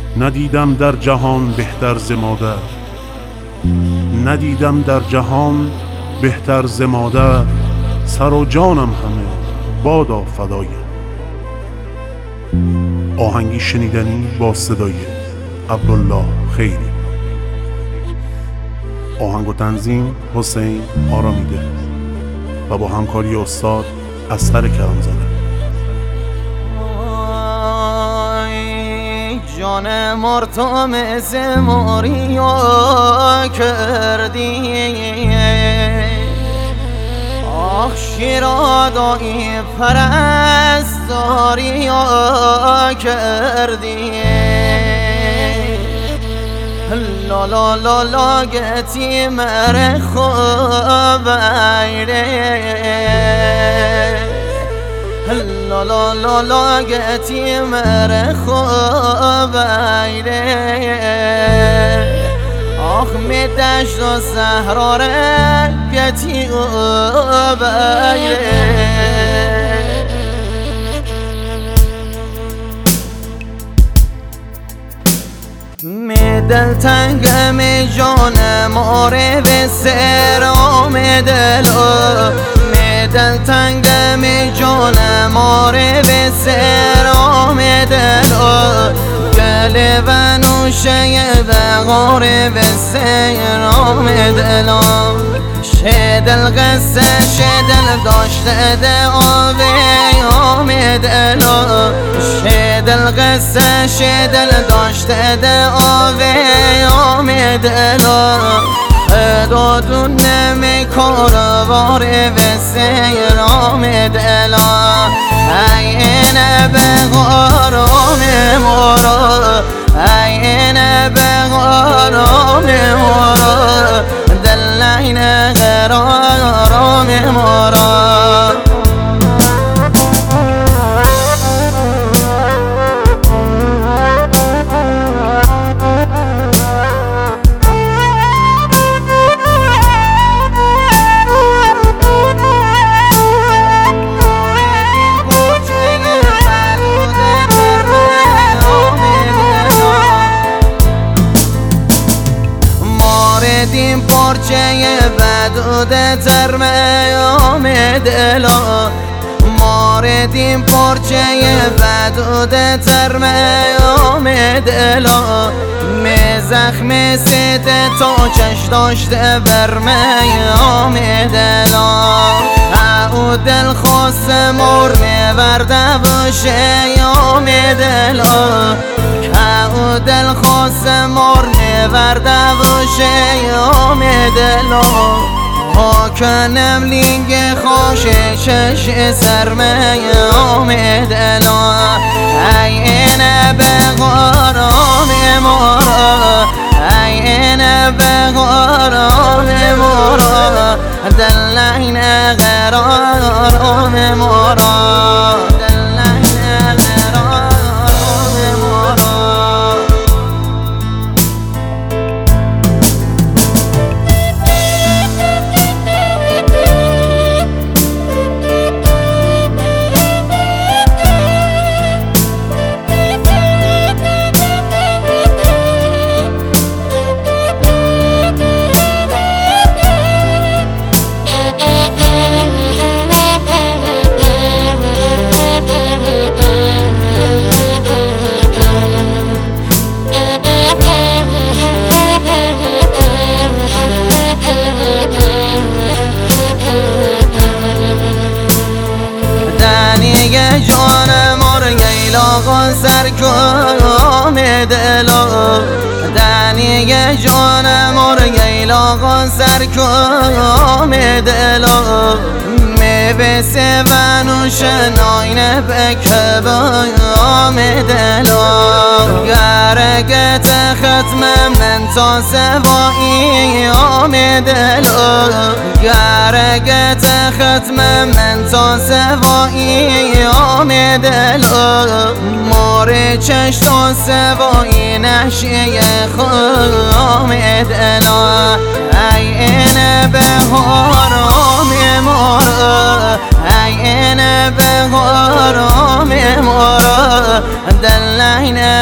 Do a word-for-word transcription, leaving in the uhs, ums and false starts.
ندیدم در جهان بهتر ز مادر، ندیدم در جهان بهتر ز مادر. سر و جانم همه بادا فدای. آهنگی شنیدنی با صدای عبدالله خیری. آهنگ و تنظیم حسین آرامیده و با همکاری استاد اصغر کرمزاده. جان مرتمز ماریا کردی، آخ شیرادایی پرستاریا کردی. لا لا لا لا گتی مر خوب ایره، لا لا لا لا گتی مر خوب ایره. آخ می دشت و صحرا را گتی خوب ایره. می دل تنگم جان ماره و سرام دلو، می دل تنگم جان ماره و سرام دلو. گل و نوشه بغار و سرام دلو. شدل قصه شدل داشته ده آوی آم دلو. شدل قصه شدل داشته ده آوی آم دلو. خدادون نمی کاروار و سیرام دلو. این بغارام مورا، این بغارام مورا. دلین قرارام مورا. دیم پارچه بدود ترمیام دلا. ماردیم پارچه بدود ترمیام دلا. می زخم سیده تا چش داشته برمیام دلا. او دل خواست مور میورده باشه یام دلا. او دل خواست مور میورده باشه یام دلا. ها کنم لینگ خوش چش سرمیام دلا. این بغارام مورا، این بغارام مورا. دلین قرارام مورا، دلین قرارام مورا. جان مار گیلاغ سرکام دلا. دنی جان مار گیلاغ سرکام دلا. می بسه و نوشناین بکبام دلا. گرگت ختم من تا سوایی آم دلا. گرگت ختم من تا سوایی آم دلا. مار چش تا سوایی نشی خام دلا. این بهارام مارا، این بهارام مارا. دلین